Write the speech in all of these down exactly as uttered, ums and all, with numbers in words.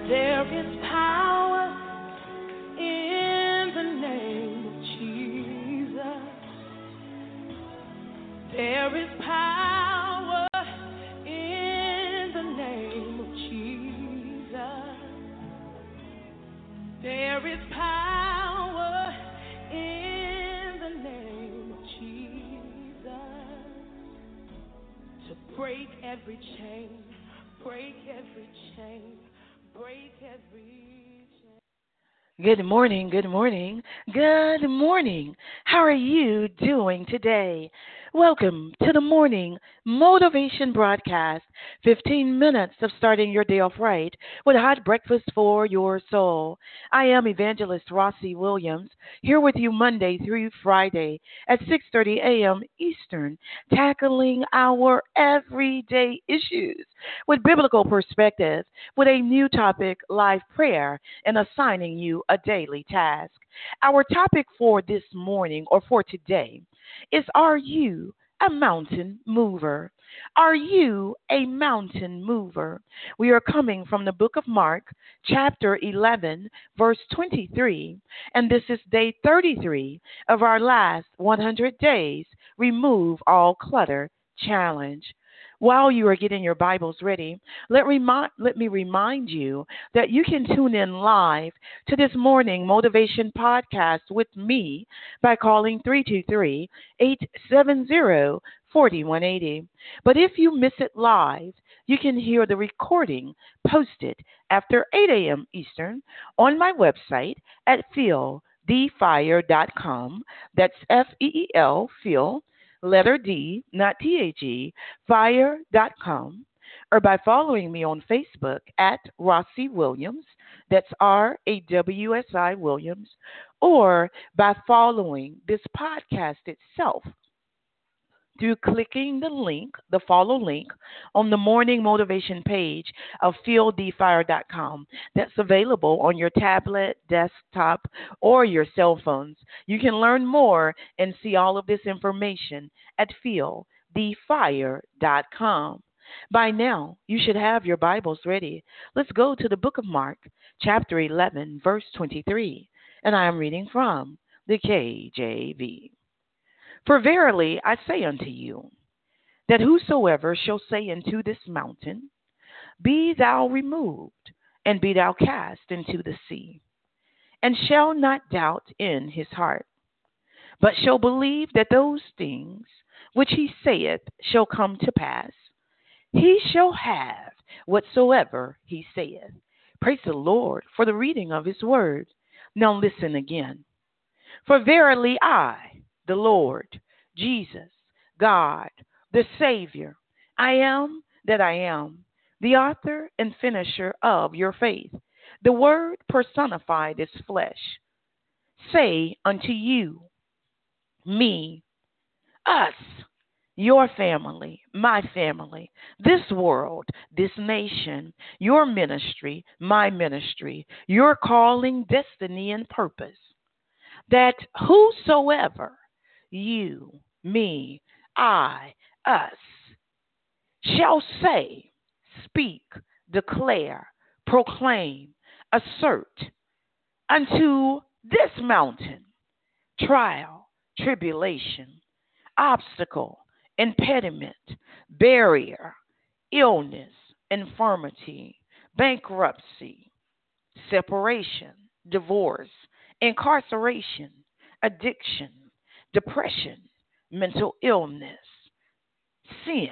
There is power in the name of Jesus. There is power in the name of Jesus. There is power in the name of Jesus to break every chain, break every chain, break every chain. Good morning, good morning, good morning. How are you doing today? Welcome to the morning motivation broadcast. fifteen minutes of starting your day off right with a hot breakfast for your soul. I am Evangelist Rossi Williams, here with you Monday through Friday at six thirty a.m. Eastern, tackling our everyday issues with biblical perspective, with a new topic, live prayer, and assigning you a daily task. Our topic for this morning or for today is, are you a mountain mover? Are you a mountain mover? We are coming from the book of Mark, chapter eleven, verse twenty-three, and this is day thirty-three of our last one hundred days Remove All Clutter Challenge. While you are getting your Bibles ready, let, remi- let me remind you that you can tune in live to this morning motivation podcast with me by calling three two three, eight seven zero, four one eight zero. But if you miss it live, you can hear the recording posted after eight a.m. Eastern on my website at feel the fire dot com. That's F E E L, Feel, letter D, not T H E, fire dot com, or by following me on Facebook at Rossi Williams, that's R A W S I Williams, or by following this podcast itself through clicking the link, the follow link, on the morning motivation page of feel the fire dot com. That's available on your tablet, desktop, or your cell phones. You can learn more and see all of this information at feel the fire dot com. By now, you should have your Bibles ready. Let's go to the book of Mark, chapter eleven, verse twenty-three, and I am reading from the K J V. For verily I say unto you, that whosoever shall say unto this mountain, Be thou removed, and be thou cast into the sea, and shall not doubt in his heart, but shall believe that those things which he saith shall come to pass, he shall have whatsoever he saith. Praise the Lord for the reading of his word. Now listen again. For verily I, the Lord, Jesus, God, the Savior, I am that I am, the author and finisher of your faith, the Word personified as flesh, say unto you, me, us, your family, my family, this world, this nation, your ministry, my ministry, your calling, destiny, and purpose, that whosoever, you, me, I, us, shall say, speak, declare, proclaim, assert unto this mountain, trial, tribulation, obstacle, impediment, barrier, illness, infirmity, bankruptcy, separation, divorce, incarceration, addiction, depression, mental illness, sin,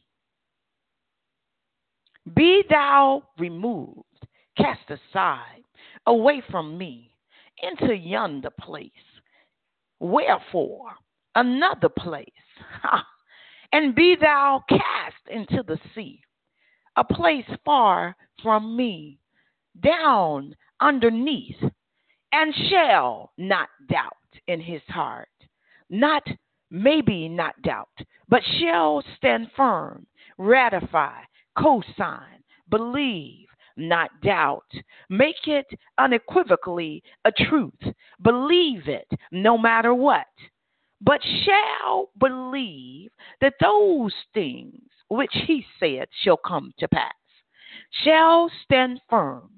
be thou removed, cast aside, away from me, into yonder place. Wherefore, another place, ha, and be thou cast into the sea, a place far from me, down underneath, and shall not doubt in his heart, not maybe not doubt, but shall stand firm, ratify, co-sign, believe, not doubt. Make it unequivocally a truth. Believe it no matter what. But shall believe that those things which he said shall come to pass. Shall stand firm,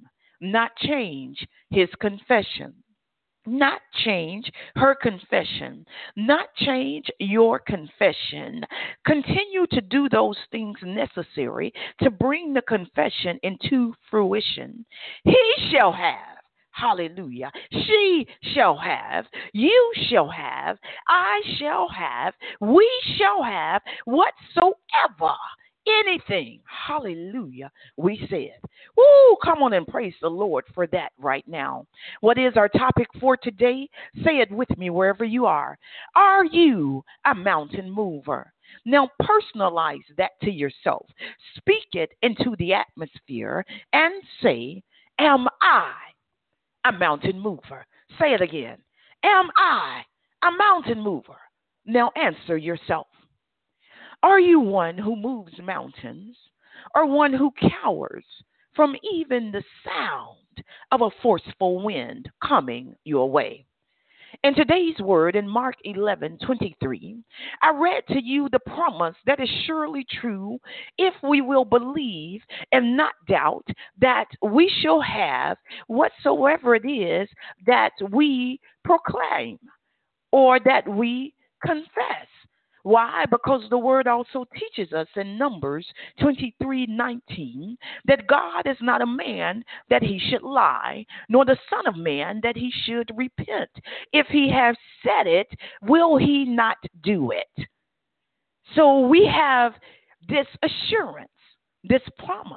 not change his confession. Not change her confession, not change your confession. Continue to do those things necessary to bring the confession into fruition. He shall have. Hallelujah. She shall have. You shall have. I shall have. We shall have whatsoever. Anything, hallelujah, we said. Woo, come on and praise the Lord for that right now. What is our topic for today? Say it with me wherever you are. Are you a mountain mover? Now personalize that to yourself. Speak it into the atmosphere and say, am I a mountain mover? Say it again. Am I a mountain mover? Now answer yourself. Are you one who moves mountains or one who cowers from even the sound of a forceful wind coming your way? In today's word in Mark eleven twenty-three, I read to you the promise that is surely true if we will believe and not doubt that we shall have whatsoever it is that we proclaim or that we confess. Why? Because the word also teaches us in Numbers twenty-three nineteen that God is not a man that he should lie, nor the Son of Man that he should repent. If he has said it, will he not do it? So we have this assurance, this promise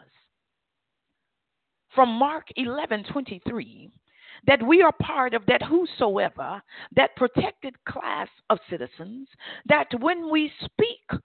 from Mark eleven twenty-three that we are part of that whosoever, that protected class of citizens, that when we speak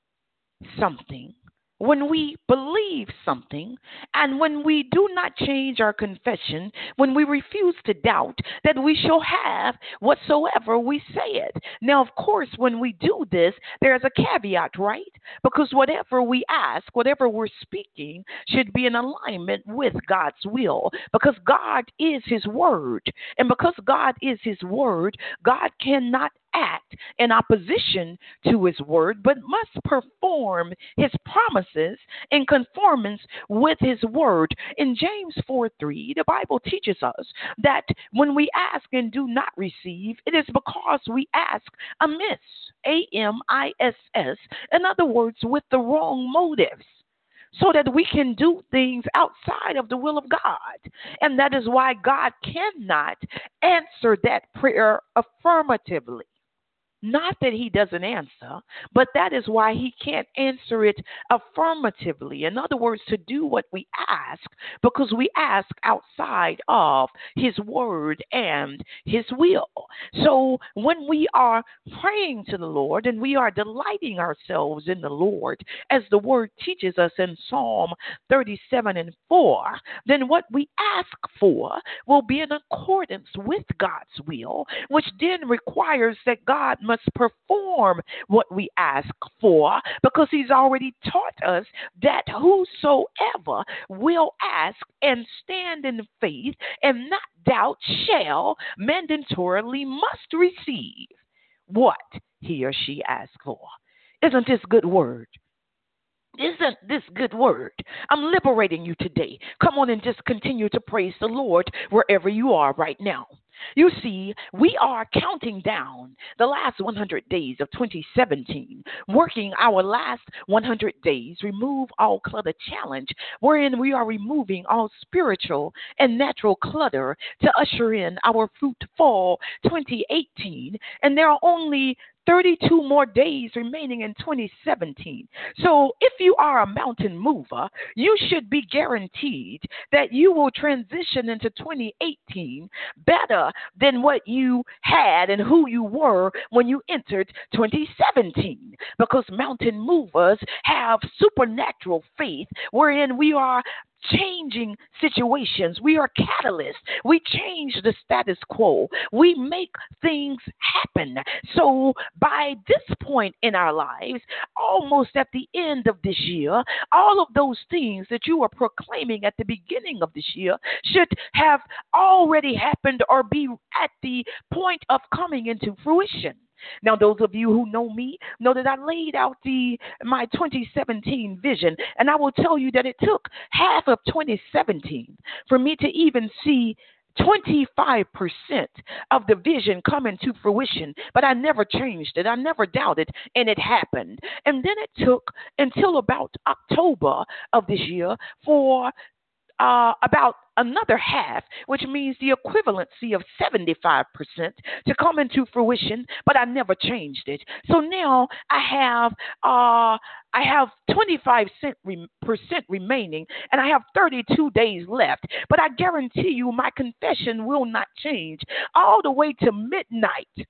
something, when we believe something, and when we do not change our confession, when we refuse to doubt, that we shall have whatsoever we say it. Now, of course, when we do this, there's a caveat, right? Because whatever we ask, whatever we're speaking, should be in alignment with God's will, because God is his word. And because God is his word, God cannot act in opposition to his word, but must perform his promises in conformance with his word. In James four three, the Bible teaches us that when we ask and do not receive, it is because we ask amiss, A M I S S, in other words, with the wrong motives, so that we can do things outside of the will of God. And that is why God cannot answer that prayer affirmatively. Not that he doesn't answer, but that is why he can't answer it affirmatively. In other words, to do what we ask, because we ask outside of his word and his will. So when we are praying to the Lord and we are delighting ourselves in the Lord, as the word teaches us in Psalm thirty-seven and four, then what we ask for will be in accordance with God's will, which then requires that God must perform what we ask for, because he's already taught us that whosoever will ask and stand in faith and not doubt shall mandatorily must receive what he or she asks for. Isn't this good word? Isn't this good word? I'm liberating you today. Come on and just continue to praise the Lord wherever you are right now. You see, we are counting down the last one hundred days of twenty seventeen, working our last one hundred days, remove all clutter challenge, wherein we are removing all spiritual and natural clutter to usher in our fruit fall twenty eighteen. And there are only thirty-two more days remaining in twenty seventeen. So if you are a mountain mover, you should be guaranteed that you will transition into twenty eighteen better than what you had and who you were when you entered twenty seventeen. Because mountain movers have supernatural faith wherein we are changing situations. We are catalysts. We change the status quo. We make things happen. So by this point in our lives, almost at the end of this year, all of those things that you are proclaiming at the beginning of this year should have already happened or be at the point of coming into fruition. Now, those of you who know me know that I laid out the my twenty seventeen vision, and I will tell you that it took half of twenty seventeen for me to even see twenty-five percent of the vision coming to fruition, but I never changed it. I never doubted, and it happened. And then it took until about October of this year for uh, about another half, which means the equivalency of seventy-five percent to come into fruition, but I never changed it. So now I have uh, I have twenty-five percent remaining, and I have thirty-two days left. But I guarantee you my confession will not change all the way to midnight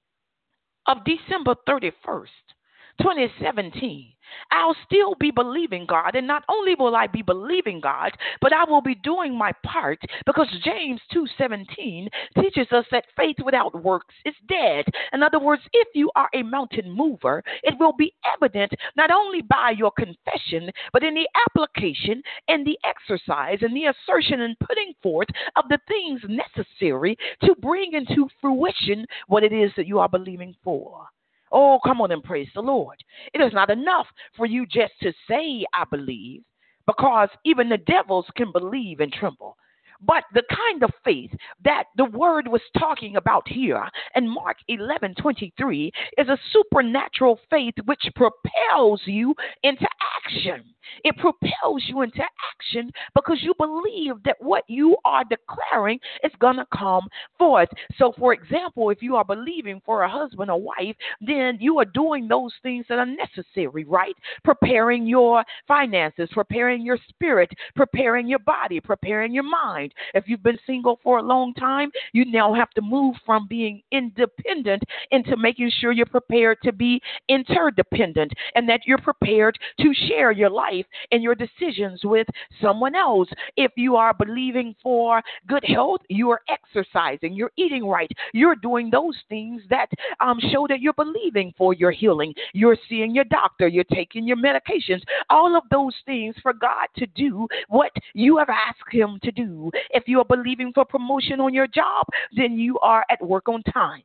of December thirty-first, twenty seventeen. I'll still be believing God, and not only will I be believing God, but I will be doing my part, because James two seventeen teaches us that faith without works is dead. In other words, if you are a mountain mover, it will be evident not only by your confession, but in the application and the exercise and the assertion and putting forth of the things necessary to bring into fruition what it is that you are believing for. Oh, come on and praise the Lord. It is not enough for you just to say, I believe, because even the devils can believe and tremble. But the kind of faith that the word was talking about here in Mark eleven twenty-three is a supernatural faith which propels you into action. It propels you into action because you believe that what you are declaring is going to come forth. So, for example, if you are believing for a husband or wife, then you are doing those things that are necessary, right? Preparing your finances, preparing your spirit, preparing your body, preparing your mind. If you've been single for a long time, you now have to move from being independent into making sure you're prepared to be interdependent, and that you're prepared to share your life and your decisions with someone else. If you are believing for good health, you are exercising, you're eating right, you're doing those things that um, show that you're believing for your healing. You're seeing your doctor, you're taking your medications, all of those things for God to do what you have asked him to do. If you are believing for promotion on your job, then you are at work on time.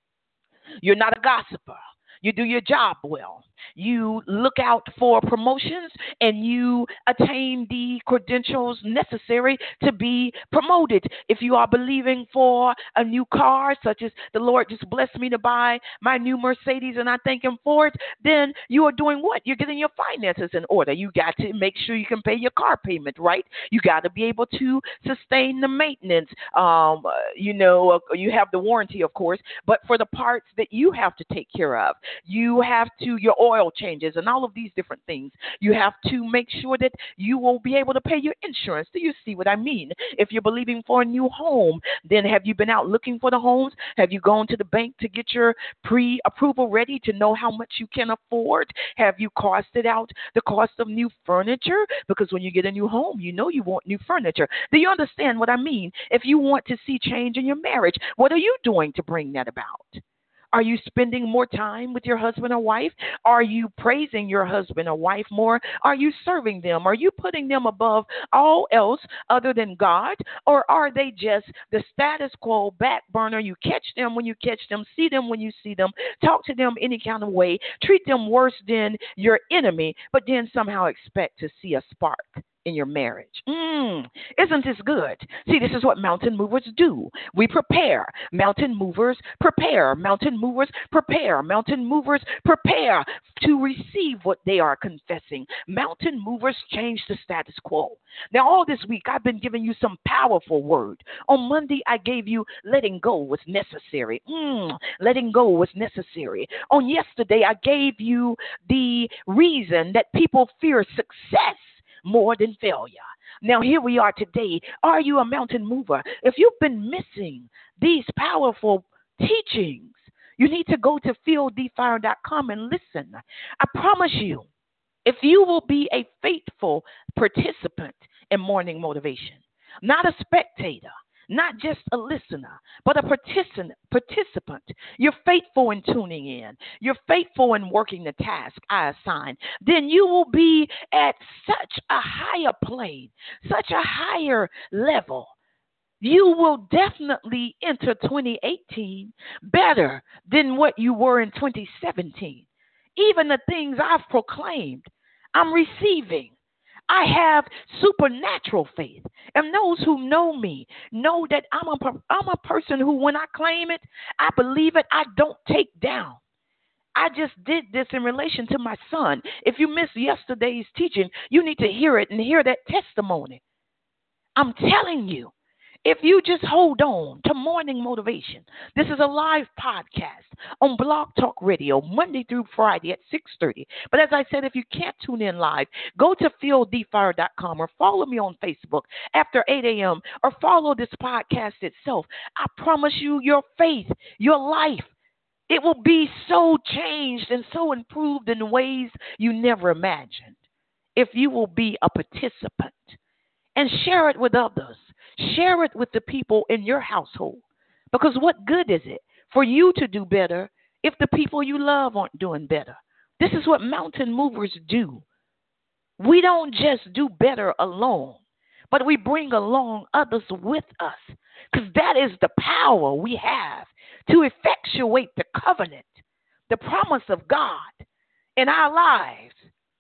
You're not a gossiper. You do your job well. You look out for promotions, and you attain the credentials necessary to be promoted. If you are believing for a new car, such as the Lord just blessed me to buy my new Mercedes and I thank him for it, then you are doing what? You're getting your finances in order. You got to make sure you can pay your car payment, right? You got to be able to sustain the maintenance. Um, you know, you have the warranty, of course, but for the parts that you have to take care of, you have to, your oil changes and all of these different things. You have to make sure that you will be able to pay your insurance. Do you see what I mean? If you're believing for a new home, then have you been out looking for the homes? Have you gone to the bank to get your pre-approval ready to know how much you can afford? Have you costed out the cost of new furniture? Because when you get a new home, you know you want new furniture. Do you understand what I mean? If you want to see change in your marriage, what are you doing to bring that about? Are you spending more time with your husband or wife? Are you praising your husband or wife more? Are you serving them? Are you putting them above all else other than God? Or are they just the status quo back burner? You catch them when you catch them, see them when you see them, talk to them any kind of way, treat them worse than your enemy, but then somehow expect to see a spark in your marriage. Mm, isn't this good? See, this is what mountain movers do. We prepare. Mountain movers prepare. Mountain movers prepare. Mountain movers prepare to receive what they are confessing. Mountain movers change the status quo. Now, all this week, I've been giving you some powerful word. On Monday, I gave you letting go was necessary. Mm, letting go was necessary. On yesterday, I gave you the reason that people fear success more than failure. Now, here we are today. Are you a mountain mover? If you've been missing these powerful teachings, you need to go to field d fire dot com and listen. I promise you, if you will be a faithful participant in morning motivation, not a spectator, not just a listener, but a participant, participant. You're faithful in tuning in. You're faithful in working the task I assign. Then you will be at such a higher plane, such a higher level, you will definitely enter twenty eighteen better than what you were in twenty seventeen. Even the things I've proclaimed, I'm receiving. I have supernatural faith. And those who know me know that I'm a, I'm a person who, when I claim it, I believe it, I don't take down. I just did this in relation to my son. If you missed yesterday's teaching, you need to hear it and hear that testimony. I'm telling you, if you just hold on to Morning Motivation, this is a live podcast on Blog Talk Radio, Monday through Friday at six thirty. But as I said, if you can't tune in live, go to phil d fire dot com or follow me on Facebook after eight a.m. or follow this podcast itself. I promise you, your faith, your life, it will be so changed and so improved in ways you never imagined if you will be a participant and share it with others. Share it with the people in your household. Because what good is it for you to do better if the people you love aren't doing better? This is what mountain movers do. We don't just do better alone, but we bring along others with us. Because that is the power we have to effectuate the covenant, the promise of God in our lives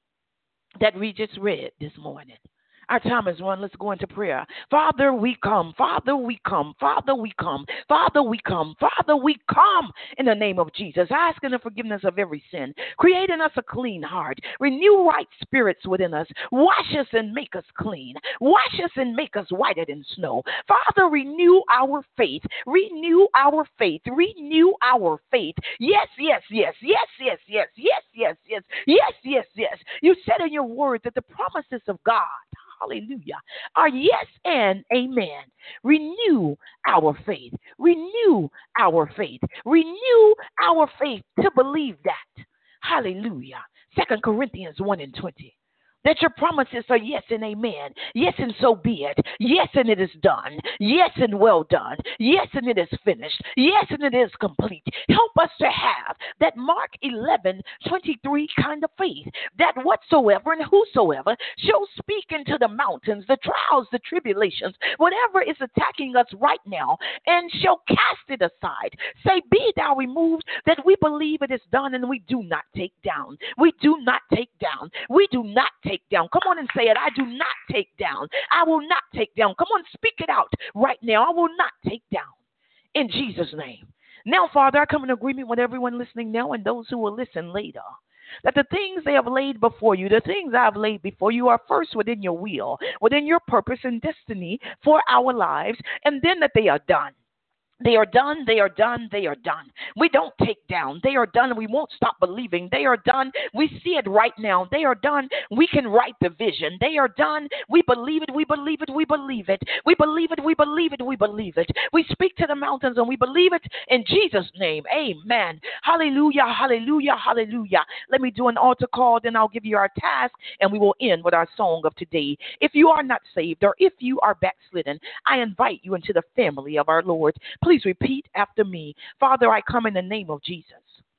that we just read this morning. Our time is run. Let's go into prayer. Father, we come. Father, we come. Father, we come. Father, we come. Father, we come in the name of Jesus, asking the forgiveness of every sin, creating us a clean heart, renew right spirits within us, wash us and make us clean, wash us and make us whiter than snow. Father, renew our faith, renew our faith, renew our faith. Yes, yes, yes, yes, yes, yes, yes, yes, yes, yes, yes, yes. You said in your word that the promises of God, hallelujah, are yes and amen. Renew our faith. Renew our faith. Renew our faith to believe that. Hallelujah. Second Corinthians one and twenty. That your promises are yes and amen. Yes, and so be it. Yes, and it is done. Yes, and well done. Yes, and it is finished. Yes, and it is complete. Help us to have that Mark eleven twenty-three kind of faith, that whatsoever and whosoever shall speak into the mountains, the trials, the tribulations, whatever is attacking us right now, and shall cast it aside. Say, be thou removed, that we believe it is done, and we do not take down. We do not take down. We do not take down. Come on and say it. I do not take down. I will not take down. Come on, speak it out right now. I will not take down. In Jesus' name. Now, Father, I come in agreement with everyone listening now and those who will listen later, that the things they have laid before you, the things I have laid before you, are first within your will, within your purpose and destiny for our lives, and then that they are done. They are done, they are done, they are done. We don't take down. They are done, and we won't stop believing. They are done. We see it right now. They are done. We can write the vision. They are done. We believe it, we believe it, we believe it. We believe it, we believe it, we believe it. We speak to the mountains, and we believe it in Jesus' name. Amen. Hallelujah, hallelujah, hallelujah. Let me do an altar call, then I'll give you our task, and we will end with our song of today. If you are not saved, or if you are backslidden, I invite you into the family of our Lord. Please repeat after me. Father, I come in the name of Jesus.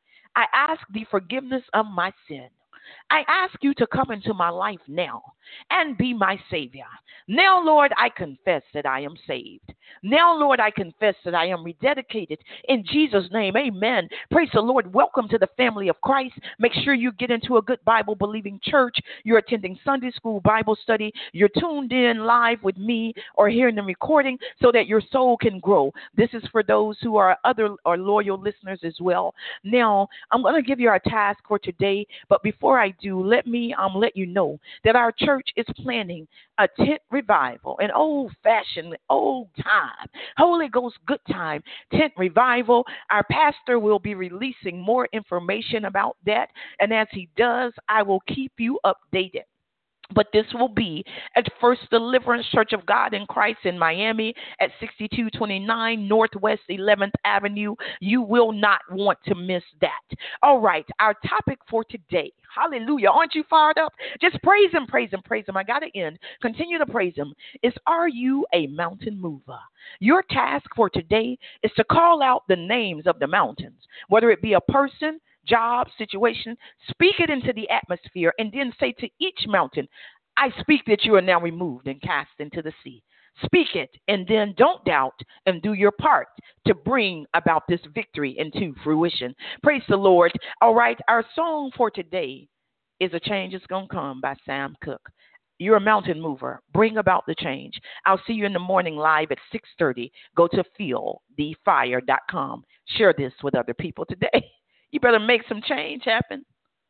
I ask the forgiveness of my sin. I ask you to come into my life now and be my Savior. Now, Lord, I confess that I am saved. Now, Lord, I confess that I am rededicated in Jesus' name. Amen. Praise the Lord. Welcome to the family of Christ. Make sure you get into a good Bible-believing church. You're attending Sunday school Bible study. You're tuned in live with me or hearing the recording so that your soul can grow. This is for those who are other or loyal listeners as well. Now, I'm going to give you our task for today, but before I do, let me um let you know that our church is planning a tent revival, an old-fashioned, old-time, Holy Ghost good time tent revival. Our pastor will be releasing more information about that, and as he does, I will keep you updated. But this will be at First Deliverance Church of God in Christ in Miami at sixty-two twenty-nine Northwest eleventh Avenue. You will not want to miss that. All right, our topic for today. Hallelujah. Aren't you fired up? Just praise him, praise him, praise him. I got to end. Continue to praise him. Is, are you a mountain mover? Your task for today is to call out the names of the mountains, whether it be a person, job, situation. Speak it into the atmosphere and then say to each mountain, I speak that you are now removed and cast into the sea. Speak it, and then don't doubt and do your part to bring about this victory into fruition. Praise the Lord. All right, our song for today is A Change Is Gonna Come by Sam Cooke. You're a mountain mover. Bring about the change. I'll see you in the morning live at six thirty. Go to feel the fire dot com. Share this with other people today. You better make some change happen.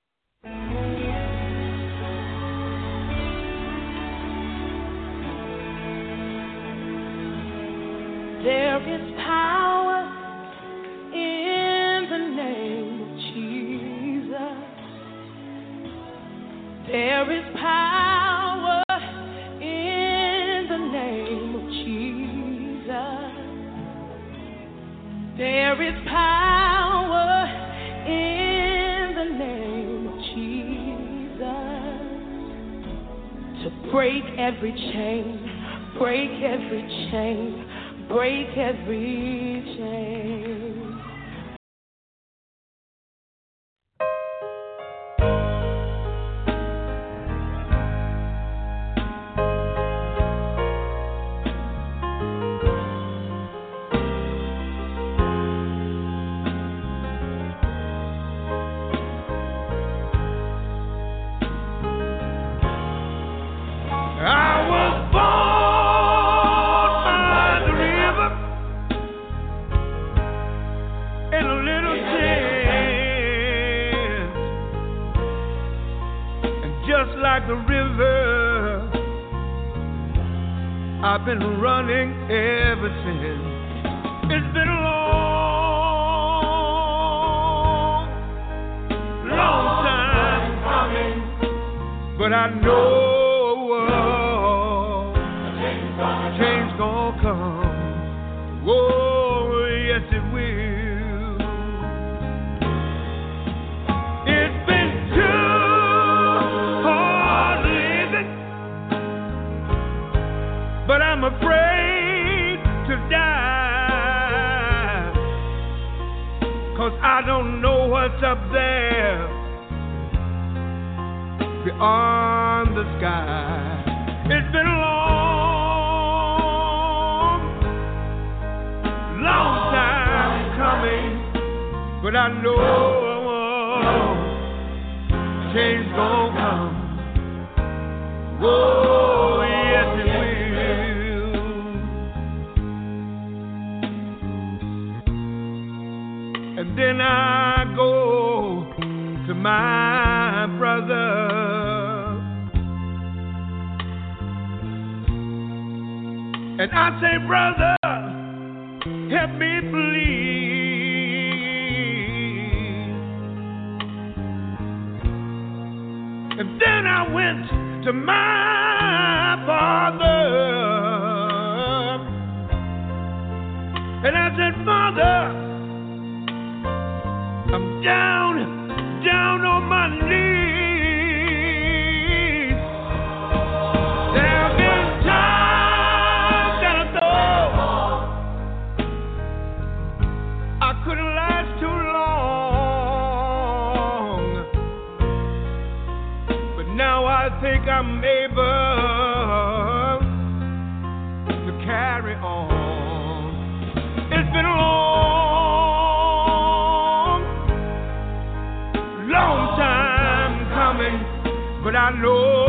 There is power in the name of Jesus. There is power in the name of Jesus. There is power in the name of Jesus to break every chain, break every chain. Break every chain. The river, I've been running ever since. It's been a long, long time coming, but I know a change gonna come. Oh, yes it will. It's been too but I'm afraid to die, 'cause I don't know what's up there beyond the sky. It's been a long, long time coming, but I know change gonna come. Whoa, yes it will. And then I go to my brother, and I say, brother, help me please. And then I went to my father, and I said, Father, I'm down, down on my knees. There have been times that I thought I couldn't last too long, but now I think I'm able to carry on. It's been a long, long time coming, but I know